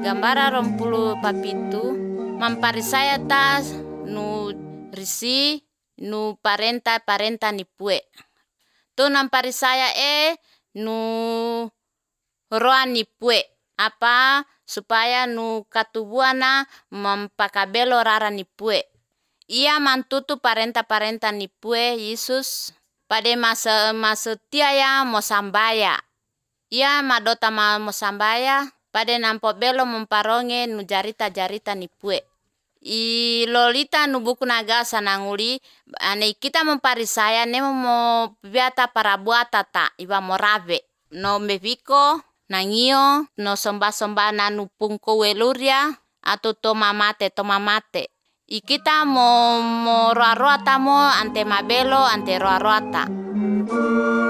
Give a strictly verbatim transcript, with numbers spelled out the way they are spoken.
gambara rompulu papitu mamparisaya tas nu risi nu parenta parenta ni pue. Tu namparisaya e nu roa ni pue. Apa supaya nu katubuana mampakabelo rara ni pue. Ia mantutu parenta-parenta ni pue Yesus pada masa masa tiaya mosambaya. Ia madota ma mosambaya pada nampo belo memparonge nu jarita-jarita ni pue. I lolita nu buku naga sananguli ane kita memparisaya nemo mo biata para buata ta iba morabe no meviko nangio no somba-somba nanu pungko weluria atau toma mate toma mate. I kita mo mo roa-roa tamo ante mabelo ante roa-roa ta.